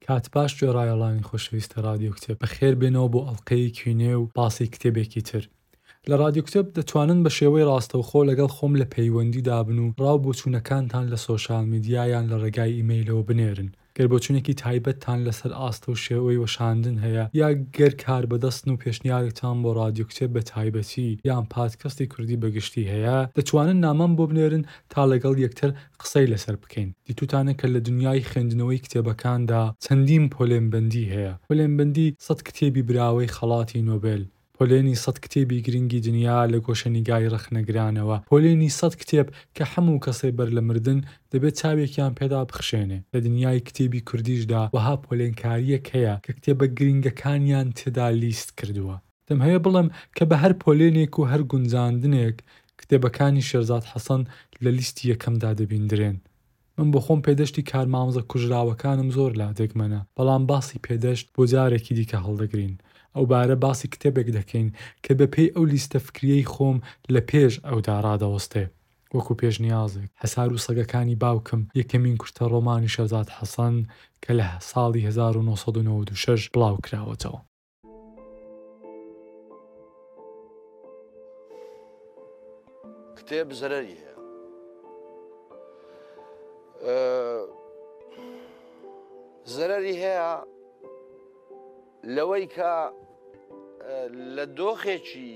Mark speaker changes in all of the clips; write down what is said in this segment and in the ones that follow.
Speaker 1: کات باش گوێڕایەڵانی خۆشەویستە رادیۆ کتێب بەخێر بێنەوە بۆ ئەڵقەیە کوێنێ و باسی کتێبێکی تر. لە رادیۆ کتێب دەتوانن بە شێوەی ڕاستەوخۆ لەگەڵ خۆم لە پەیوەندی دابن و ڕاو بۆچوونەکانتان لە سۆشال میدیایان لە ڕێگای ئیمەیلەوە بنێرن. گەر بۆچوونێکی تایبەتتان لەسەر ئاستە و شێوەی وەشاندن هەیە، یا گەر کار بەدەستن و پێشنیارێکتان بۆ رادیۆ کتێب بە تایبەتی یان پادکەستی کوردی بەگشتی هەیە، دەتوانن نامەم بۆ بنێرن تا لەگەڵ یەکتر قسەی لەسەر بکەین. دیتوتانە کە لە دنیای خوێندنەوەی کتێبەکاندا چەندین پۆلێنبەندی هەیە. پۆلێنبەندی 100 کتێبی براوەی خەڵاتی نۆبێل، پۆلێنی 100 کتێبی گرنگی دنیا لە گۆشەنیگای ڕەخنەگرانەوە، پۆلێنی 100 کتێب کە هەموو کەسێ بەر لە مردن دەبێت چاوێکیان پێدا بخشێنێ. لە دنیای کتێبی کوردیشدا وەها پۆلێنکاریەک هەیە کە کتێبە گرنگەکانیان تێدا لیست کردووە. دەم هەیە بڵێم کە بە هەر پۆلێنێک و هەر گونجاندنێک کتێبەکانی شێرزاد حەسەن لە لیستی یەکەمدا دەبیندرێن. من بۆ خۆم پێدەشتی کارمامزە کوژراوەکانم زۆر لا دێگمەنە، بەڵام باسی پێدەشت بۆ جارێکی دیکە هەڵدەگرین. ئەو بارە باسی کتێبێک دەکەین کە بەپێی ئەو لیستە فکریەی خۆم لە پێش ئەودا ڕادەوەستێ. وەکو پێشنیازێک هەسار و سەگەکانی باوکم یەکەمین کورتە ڕۆمانی شێرزاد حەسەن کە لە ساڵی 1996 بڵاو کراوەتەوە.
Speaker 2: کتێب زەرەری هەیە. زەرەری هەیە لەوەی کە لە دۆخێکی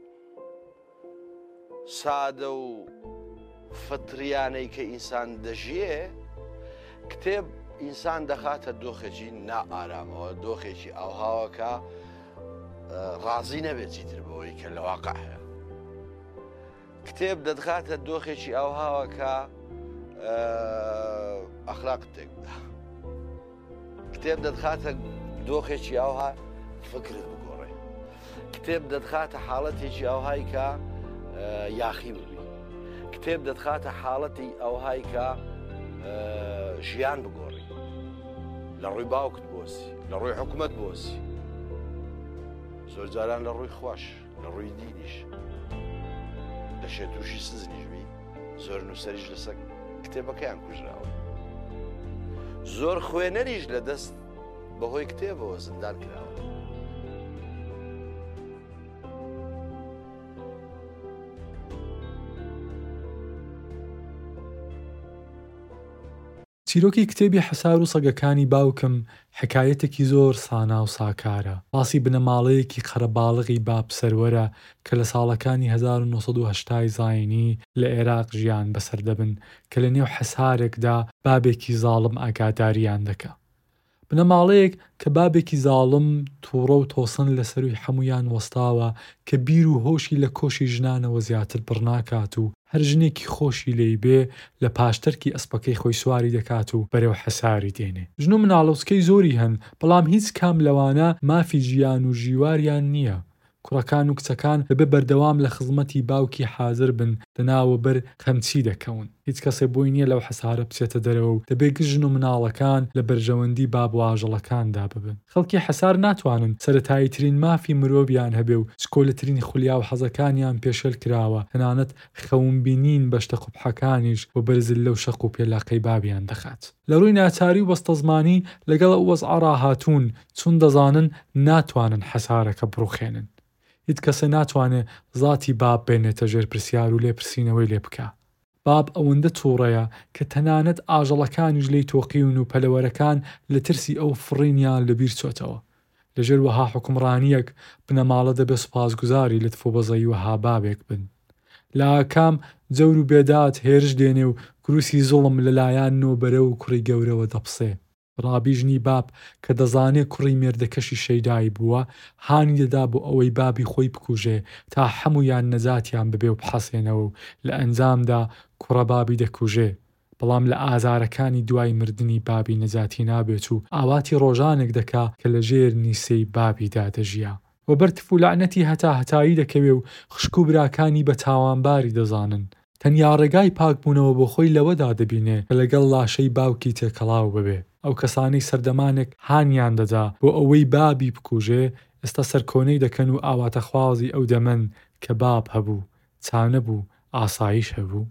Speaker 2: سادە و فتریانەی کە ئینسان دەژیێ، کتێب ئینسان دەخاتە دۆخێکی نائارامەوە، دۆخێکی ئاوهاوەکە ڕازی نەبێت چیتر بەوەی کە لە واقع هەیە. کتێب دەدخاتە دۆخێکی ئاوهاوەکە ئەخلاقت تێکدا. کتێب دەدخاتە دۆخێکی ئاوها فکرت بگۆڕێ. کتێب دەدخاتە حاڵەتێکی ئاوهای کە یاخی ببی. کتێب دەدخاتە حاڵەتی ئەوهای کە ژیان بگۆڕی، لە ڕووی باوکت بۆسی، لە ڕووی حکومەت بۆسی، زۆر جاران لە ڕووی خۆش، لە ڕووی دینیش، لە شێتوشی سزنیش بی. زۆر نووسەریش لەسەر کتێبەکەیان کوژراوە. زۆر خوێنەریش لە دەست بەهۆی کتێبەوە زندان کراوە.
Speaker 1: چیرۆکی کتێبی حەسار و سەگەکانی باوکم حکایەتێکی زۆر سانا و ساکارە. باسی بنەماڵەیەکی قەرەباڵغی باب سەروەرە کە لە ساڵەکانی 1970 زاینی لە عێراق ژیان بەسەر دەبن کە لە نێو حەسارێکدا بابێکی زاڵم ئاگاداریان دەکا. بنەماڵەیەک کە بابێکی زاڵم تووڕە و تۆسن لە سەروی هەمویان وەستاوە کە بیر و هۆشی لە کۆشی ژنانەوە زیاتر بڕناکات و هەر ژنێکی خۆشی لێی بێ لە پاشتەرکی ئەسپەکەی خۆی سواری دەکات و بەرەو حەساری دێنێ. ژن و مناڵەوسکەی زۆری هەن، بەڵام هیچ کام لەوانە مافی ژیان و ژیواریان نییە. کوڕەکان و کچەکان بەبێ بەردەوام لە خزمەتی باوکی حازر بن دەناوە بەر خەمچی دەکەون. هیچ کەسێ بۆی نییە لەو حەسارە بچێتە دەرەوە و دەبێ گژن و مناڵەکان لە بەرژەوەندی باب و ئاژەڵەکاندا ببن. خەڵکی حەسار ناتوانن سەرەتاییترین مافی مرۆڤیان هەبێ و چکۆلەترین خولیا و حەزەکانیان پێشێل کراوە، تەنانەت خەونبینین بەشتە قوبحەکانیش بۆ بەرزل لەو شەق و پێلاقەی بابیان دەخات. لە ڕووی ناچاری و وەستە زمانی لەگەڵ ئەو وەزعە ڕاهاتوون چون دەزانن ناتوانن حەسارەکە بڕوخێنن. هیچ کەسە ناتوانێت زاتی باب بێنێتە ژێر پرسیار و لێپرسینەوەی لێ بکە. باب ئەوەندە تووڕەیە کە تەنانەت ئاژەڵەکانیش لی تۆقیون و پەلەوەرەکان لە ترسی ئەو فڕینیان لەبیر چۆتەوە. لەژێر وەها حکومڕانیەک بنەماڵە دەبێت سوپاسگوزاری لە تفۆبەزەی وەها بابێک بن. لە ئاکام جەور و بێدات هێرش دێنێ و گروسی زوڵم لەلایەن نۆبەرە و کوڕی گەورەوە دەپسێ. ڕابیژنی باب کە دەزانێت کوڕی مێردەکەشی شەیدای بووە هانی دەدا بۆ ئەوەی بابی خۆی بکوژێ تا هەمویان نەجاتیان ببێ و بحەسێنەوە و لە ئەنجامدا کوڕە بابی دەکوژێ. بەڵام لە ئازارەکانی دوای مردنی بابی نەجاتی نابێت و ئاواتی ڕۆژانێک دەکا کە لە ژێر نیسەی بابیدا دەژیا. وەبەرتف و لعنەتی هەتایی دەکەوێ و خشک و براکانی بە تاوانباری دەزانن. تەنیا ڕێگای پاکبوونەوە بۆ خۆی لەوەدا دەبینێ کە لەگەڵ لاشەی باوکی تێکەڵاو ببێ. ئەو کەسانەی سەردەمانێک هانیان دەدا بۆ ئەوەی بابی بکوژێ ئێستا سەرکۆنەی دەکەن و ئاواتەخوازی ئەو دەمەن کە باب هەبوو، چانە بوو، ئاسایش هەبوو.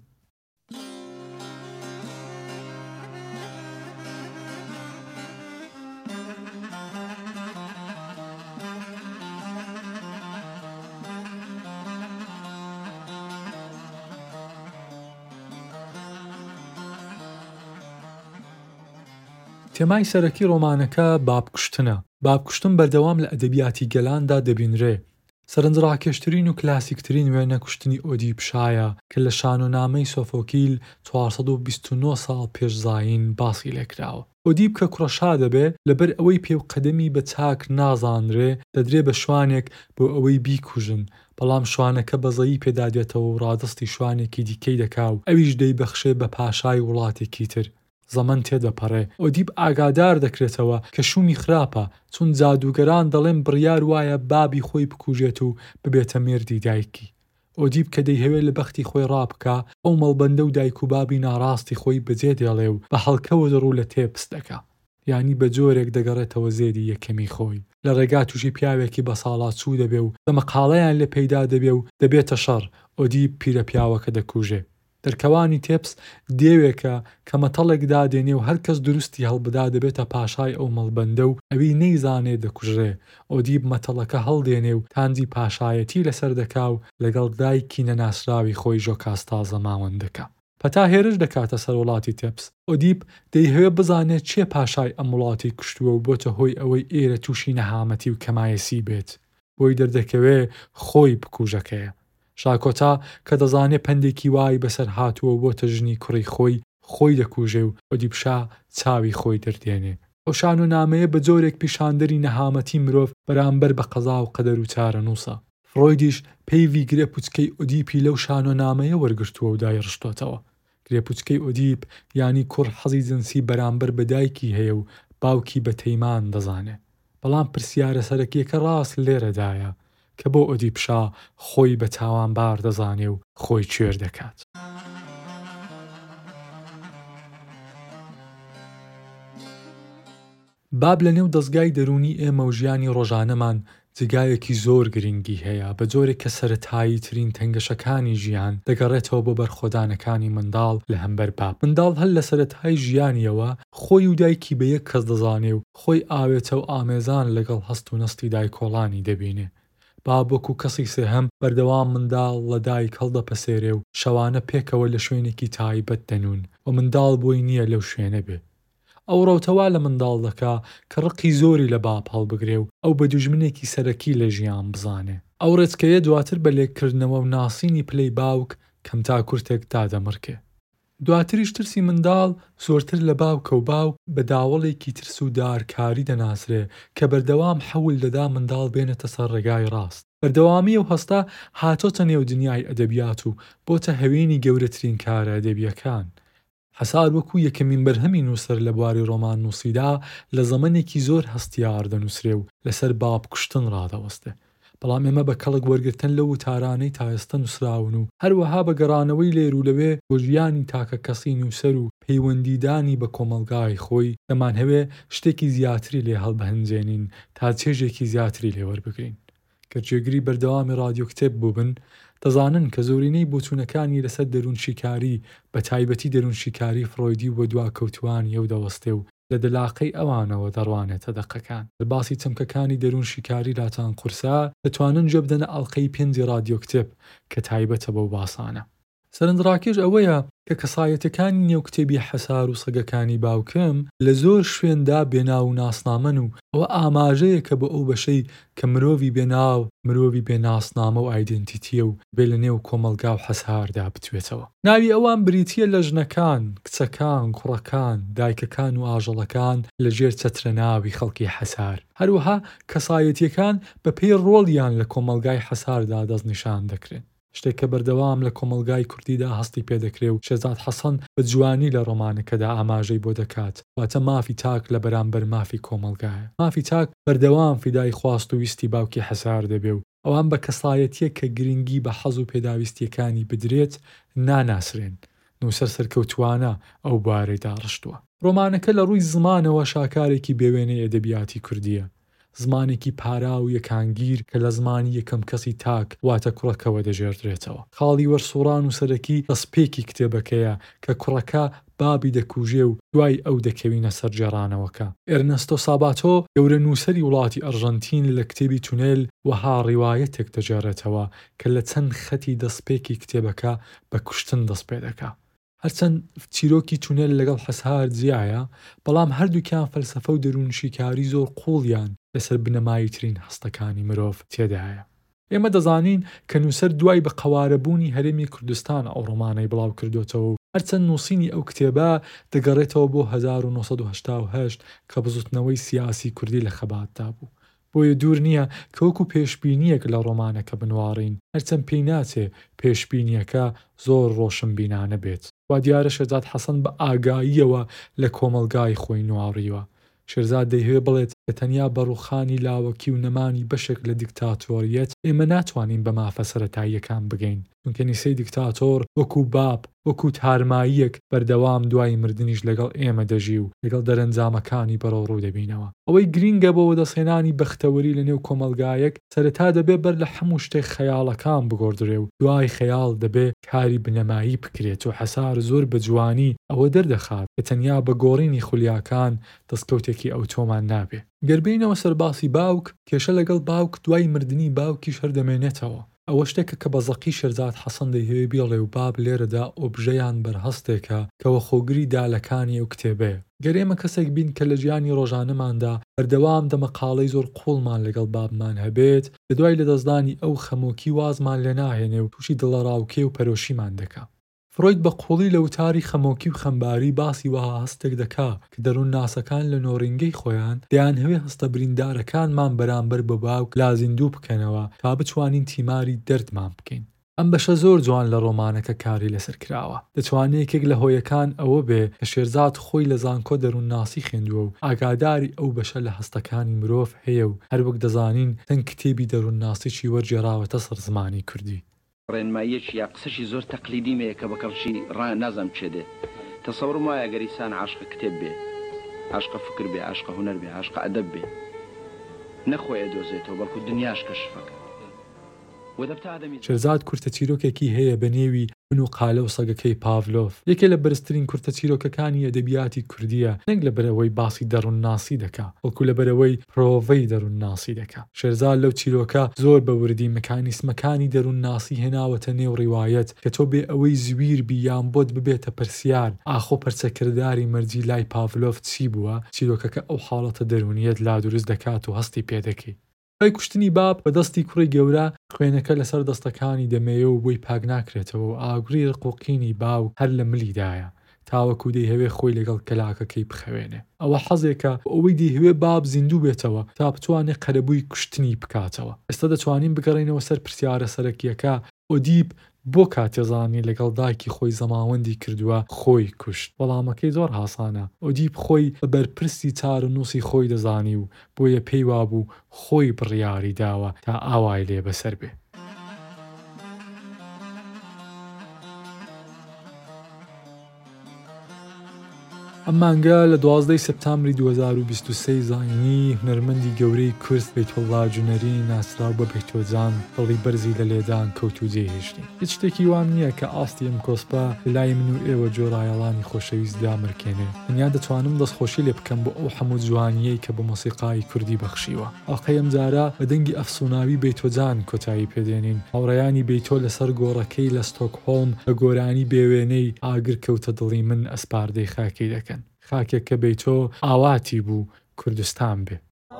Speaker 1: تێمای سەرەکی ڕۆمانەکە بابکوشتنە. بابکوشتن بەردەوام لە ئەدەبیاتی گەلاندا دەبینرێ. سەرنجڕاکێشترین و کلاسیکترین وێنە کوشتنی ئۆدیپشایە کە لە شانۆنامەی سۆفۆکیل 429 ساڵ پێش زاین باسی لێکراوە. ئۆدیپ کە کوڕەشا دەبێ لەبەر ئەوەی پێو قەدەمی بە چاک نازانرێ دەدرێ بە شوانێک بۆ ئەوەی بیکوژن، بەڵام شوانەکە بەزەیی پێدادێتەوە و ڕادستی شوانێکی دیکەی دەکاو، ئەویش دەیبەخشێ بە پاشای وڵاتێکی تر. زەمن تێدەپەڕێ. ئۆدیپ ئاگادار دەکرێتەوە کە شومی خراپە، چون جادوگەران دەڵێن بڕیار وایە بابی خۆی بکوژێت و ببێتە مێردی دایکی. ئۆدیپ کە دەیهەوێت لە بەختی خۆی ڕابکە، ئەو مەڵبەندە و دایک و بابی ناڕاستی خۆی بەجێ دێڵێ و بە هەڵکەوە دەڕوو لە تێپس دەکا. یعنی بە جۆرێک دەگەڕێتەوە زێدی یەکەمی خۆی. لە ڕێگا تووشی پیاوێکی بە ساڵات چوو دەبێ و بە مەقاڵەیان لێ پەیدا دەبێ و دەبێتە شەڕ. ئۆدیپ پیرە پیاوەکە دەکوژێ. دەرکەوانی تێپس دێوێکە کە مەتەڵێک دادێنێ و هەر کەس دروستی هەڵبدا دەبێتە پاشای ئەو مەڵبەندە و ئەوی نەیزانێ دەکوژرێ. ئۆدیپ مەتەڵەکە هەڵدێنێ و تانجی پاشایەتی لەسەر دەکا و لەگەڵ دایکی نەناسراوی خۆی ژۆکاستازە ماوەندەکە. پەتا هێرش دەکاتە سەر وڵاتی تێپس. ئۆدیپ دەیهەوێ بزانێت چێ پاشای ئەم وڵاتی کوشتووە و بۆتە هۆی ئەوەی ئێرە تووشی نەهامەتی و کەمایەسی بێت. بۆی دەردەکەوێ خۆی بکوژەکەیە. شاکۆتا کە دەزانێ پندێکی وای بەسەر هاتووە بۆتە ژنی کوڕی خۆی دەکوژێ و ئۆدیپشا چاوی خۆی دەردێنێ. ئەو شانۆنامەیە بە جۆرێک پیشاندەری نەهامەتی مرۆڤ بەرامبەر بە قەزا و قەدەر و چارەنووسە. فرۆیدیش پێیوی گرێپوچکەی ئۆدیپی لەو شانۆنامەیە وەرگرتووە و دایڕشتۆتەوە. گرێپوچکەی ئۆدیپ ینی کوڕ حەزی جنسی بەرامبەر بە دایکی هەیە و باوکی بە تەیمان دەزانێ. بەڵام پرسیارە سەرەکیەکە ڕاست لێرەدایە کە بۆ ئۆدیپشا خۆی بە تاوانبار دەزانێ و خۆی کوێر دەکات. باب لە نێو دەستگای دەرونی ئێمە و ژیانی ڕۆژانەمان جگایەکی زۆر گرنگی هەیە، بە جۆرێک کە سەرەتایی ترین تەنگەشەکانی ژیان دەگەڕێتەوە بۆ بەرخۆدانەکانی منداڵ لە هەمبەر باب. منداڵ هەل لە سەرەتای ژیانیەوە خۆی و دایکی بە یەک کەس دەزانێ و خۆی ئاوێتە و ئامێزان لەگەڵ هەست و نەستی دایکۆڵانی دەبینێ. بابوەکو کەسی سێهەم بەردەوام منداڵ لە دایک هەڵدەپەسێرێ و شەوانە پێکەوە لە شوێنێکی تایبەت دەنون و منداڵ بۆی نییە لەو شوێنە بێ. ئەو ڕەوتەوا لە منداڵ دەکا کە ڕقی زۆری لە باب هەڵبگرێ و ئەو بە دوژمنێکی سەرەکی لە ژیان بزانێ. ئەو ڕێچکەیە دواتر بە لێکردنەوە و ناسینی پلەی باوک کەم تا کورتێک دادەمڕکێ. دواتریش ترسی منداڵ زۆرتر لە باوکە و باوک بە داوەڵێکی ترس و دارکاری دەناسرێ کە بەردەوام حەول دەدا منداڵ بێنێتە سەر ڕێگای ڕاست. بەردەوامی ئەو هەستا هاتۆتە نێو دنیای ئەدەبیات و بۆتە هەوێنی گەورەترین کارە ئەدەبیەکان. حەسار وەکو یەکەمین بەرهەمی نووسەر لە بواری ڕۆمان نووسیدا لە زەمانێکی زۆر هەستیار دەنووسرێ و لەسەر باب کوشتن ڕادەوەستێ. بەڵام ئێمە بە کەڵک وەرگرتن لەو وتارانەی تا ئێستا نووسراون و هەروەها بە گەڕانەوەی لێر و لەوێ بۆ ژیانی تاکە کەسی نووسەر و پەیوەندیدانی بە کۆمەلگای خۆی دەمان هەوێ شتێکی زیاتری لێ هەڵبەهەنجێنین تا چێژێکی زیاتری لێوەربگرین. کە جێگری بەردەوامی رادیۆ کتێب بووبن دەزانن کە زۆرینەی بۆچوونەکانی لەسەر دەروونشیکاری بە تایبەتی دەروونشیکاری فرۆیدی و دواکەوتوانی ئەو دەوەستێ و لە دەلاقەی ئەوانەوە دەڕوانێتە دەقەکان. باسی چەمکەکانی دەروونشیکاری لاتان قورسا دەتوانن جێ بدەنە ئەڵقەی پێنجی رادیۆ کتێب کە تایبەتە بەو باسانە. سەرنجڕاکێش ئەوەیە کە کەسایەتەکانی نێوکتێبی حەسار و سەگەکانی باوکم لە زۆر شوێندا بێناو و ناسنامەن و ئەوە ئاماژەیە کە بە ئەو بەشەی کە مرۆڤی بێناو مرۆڤی بێناسنامە و ئایدنتیتیە و بێ لە نێو کۆمەلگا و حەساردا بتوێتەوە. ناوی ئەوان بریتیە لە ژنەکان، کچەکان، کوڕەکان، دایکەکان و ئاژەڵەکان لە ژێر چەترە ناوی خەڵکی حەسار. هەروەها کەسایەتیەکان بە پێی ڕۆڵیان لە کۆمەلگای حەساردا دەستنیشان دەکرێن. شتێک کە بەردەوام لە کۆمەلگای کوردیدا هەستی پێدەکرێ و شێزاد حەسەن بە جوانی لە ڕۆمانەکەدا ئاماژەی بۆ دەکات، واتە مافی تاک لە بەرامبەر مافی کۆمەلگایە. مافی تاک بەردەوام فیدای خواست و ویستی باوکی حەسار دەبێ و ئەوان بە کەسایەتیە کە گرنگی بە حەز و پێداویستیەکانی بدرێت ناناسرێن. نووسەر سەرکەوتوانە ئەو بارەیدا ڕشتووە. ڕۆمانەکە لە ڕووی زمانەوە شاکارێکی بێوێنەی ئەدەبیاتی کوردیە. زمانێکی پارا و یەکانگیر کە لە زمانی یەکەم کەسی تاک واتە کوڕەکەوە دەژێردرێتەوە. خاڵی وەرسوڕان و سەرەکی دەستپێکی کتێبەکەیە کە کوڕەکە بابی دەکوژێ و دوای ئەو دەکەوینە سەر جێڕانەوەکە. ئێرنەستۆ ساباتۆ گەورە نووسەری وڵاتی ئەرژەنتین لە کتێبی تونێل وەها ڕیوایەتێک دەجێڕێتەوە کە لە چەند خەتی دەستپێکی کتێبەکە بە کوشتن دەست پێ دەکا. هەرچەند چیرۆکی تونێل لەگەڵ حەسار جیایە، بەڵام هەردووکیان فەلسەفە و دەروونشیکاری زۆر قوڵیان لەسەر بنەمایی ترین هەستەکانی مرۆڤ تێدایە. ئێمە دەزانین کە نووسەر دوای بە قەوارەبوونی هەرێمی کوردستان ئەو ڕۆمانەی بڵاو کردوێتەوە و هەرچەند نووسینی ئەو کتێبە دەگەڕێتەوە بۆ 1970 کە بزوتنەوەی سیاسی کوردی لە خەباتدا بوو. بۆیە دوور نییە کە وەکو پێشبینیەک لە ڕۆمانەکە بنوارین، هەرچەند پێی ناچێ پێشبینیەکە زۆر ڕۆشنبینانە بێت. وا دیارە شێرزاد حەسەن بە ئاگاییەوە لە کۆمەلگای خۆی نواڕیوە. شێرزاد دەیهوێ بڵێت کە تەنیا بەڕووخانی لاوەکی و نەمانی بەشێک لە دیکتاتۆریەت ئێمە ناتوانین بە مافە سەرەتاییەکان بگەین، چونکە نیسەی دیکتاتۆر وەکو باب وەکو تارماییەک بەردەوام دوای مردنیش لەگەڵ ئێمە دەژی و لەگەڵ دەرەنجامەکانی بەرەو ڕوو دەبینەوە. ئەوەی گرینگە بۆ وەدەسێنانی بەختەوەری لە نێو کۆمەلگایەک سەرەتا دەبێ بەر لە هەموو شتێک خەیاڵەکان بگۆڕدرێ و دوای خەیاڵ دەبێ کاری بنەمایی بکرێت و حەسار زۆر بە جوانی ئەوە دەردەخات کە تەنیا بە گۆڕینی خولیاکان دەستکەوتێکی ئەوتۆمان نابێ. گەربینەوە سەرباسی باوک، کێشە لەگەڵ باوک دوای مردنی باوکیش هەردەمێنێتەوە. ئەوە شتێکە کە بەزەقی شێرزاد حەسەن دەیهوێ بێڵێ و باب لێرەدا ئۆبژەیان بەرهەستێکە کەوە خۆگری دالەکانی ئەو کتێبەیە. گەرێمە کەسێک بین کە لە ژیانی ڕۆژانەماندا بەردەوام دەمەقاڵەی زۆر قوڵمان لەگەڵ بابمان هەبێت، لە دوای لەدەستدانی ئەو خەمۆکی وازمان لێ ناهێنێ و تووشی دڵەڕاوکێ و پەرۆشیمان دەکا. فرۆید بە قوڵی لە وتاری خەمۆکی و خەمباری باسی وەها هەستێک دەکا کە دەروون ناسەکان لە نۆڕینگەی خۆیان دەیانهەوێ هەستە بریندارەکانمان بەرامبەر بە باوک لازیندوو بکەنەوە تا بتوانین تیماری دەردمان بکەین. ئەم بەشە زۆر جوان لە ڕۆمانەکە کاری لەسەر کراوە. دەتوانێت یەکێک لە هۆیەکان ئەوە بێ کە شێرزاد خۆی لە زانکۆ دەروون ناسی خوێندووە و ئاگاداری ئەو بەشە لە هەستەکانی مرۆڤ هەیە و هەروەک دەزانین چەند کتێبی دەروون ناسیی وەرجێراوەتە سەر زمانی کوردی.
Speaker 3: ڕێنماییەکی یا قسەشی زۆر تەقلیدی مەیە کە بەکەڵشی نازم چێدێ تەسەوڕم وایە گەریسان عاشقە کتێب بێ، عاشقە فکر بێ، عاشقە هونەر بێ، عاشقە ئەدەب بێ، نەخۆیە دۆزێتەوە بەڵکو دنیاش کەشفەکە.
Speaker 1: شێرزاد کورتە چیرۆکێکی هەیە بە نێوی من و قالە و سەگەکەی پاڤلۆف، یەکێ لە بەرزترین کورتە چیرۆکەکانی ئەدەبیاتی کوردیە، نەک لە بەرەوەی باسی دەروون ناسی دەکا، وەکو لە بەرەوەی پرۆڤەی دەروون ناسی دەکا. شێرزاد لەو چیرۆکە زۆر بە وردی مەکانیسمەکانی دەروون ناسی هێناوەتە نێو ڕیوایەت کە تۆ بێ ئەوەی زویر بی یان بۆت ببێتە پرسیار ئاخۆ پەرچەکردداری مەرجی لای پاڤلۆف چی بووە، چیرۆکەکە ئەو حاڵەتە دەرونیەت لا دروست دەکات و هەستی پێدەکەی. ئەی کوشتنی باب بە دەستی کوڕی گەورە خوێنەکە لەسەر دەستەکانی دەمێیە و بۆی پاک ناکرێتەوە و ئاگری ڕقوقینی باو هەر لە ملیدایە تاوەکو دەیهەوێ خۆی لەگەڵ کەلاکەکەی بخەوێنێ. ئەوە حەزێکە ئەوەی دەیهوێ باب زیندوو بێتەوە تا بتوانێت قەرەبووی کوشتنی بکاتەوە. ئێستا دەتوانین بگەڕێنەوە سەر پرسیارە سەرەکیەکە ئۆدیب بۆ کاتێزانی لەگەڵ دایکی خۆی زەماوەندی کردووە خۆی کوشت. وەڵامەکەی زۆر هاسانە. ئۆدیب خۆی بە بەرپرسی چار و نووسی خۆی دەزانی و بۆیە پێی وابوو خۆی بڕیاری داوە تا ئاوای لێ بەسەر بێ. ئەم مانگە لە 12 سپتامبری 2023 زاینی هونەرمەندی گەورەی کورد بەیتوڵڵا جونەری ناسراو بە بەیتۆجان دڵی بەرزی لە لێدان کەوت و جێهێشتین. هیچ شتێکی وام نییە کە ئاستی ئەم کۆسپا لای من و ئێوە جۆرایەڵانی خۆشەویستدا مرکێنێ. تەنیا دەتوانم دەستخۆشی لێ بکەم بۆ ئەو هەموو جوانیەی کە بە مۆسیقای کوردی بەخشیوە. ئەڵقەی ئەم جارە بە دەنگی ئەفسوناوی بەیتۆجان کۆتایی پێدێنین. هاوڕێیانی بەیتۆ لەسەر گۆڕەکەی لە ستۆکهۆلم بە گۆرانی بێوێنەی ئاگر کەوتە دڵی من ئەسپاردەی خاکی دەکەن. خاکێک کە بەیتۆ ئاواتی بوو کوردستان بێ.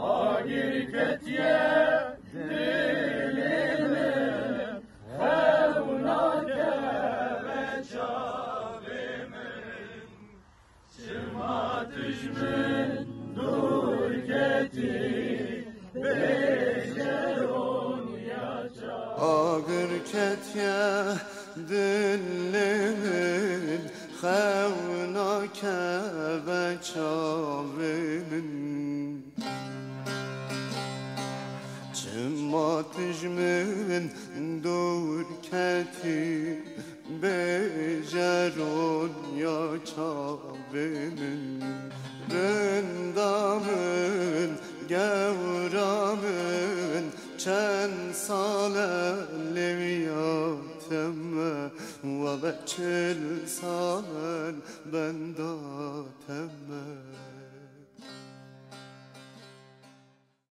Speaker 4: من دور کتی بجرون یا چاومن رندامن گورامن چند سال لمیاتم و 40 سال بنداتم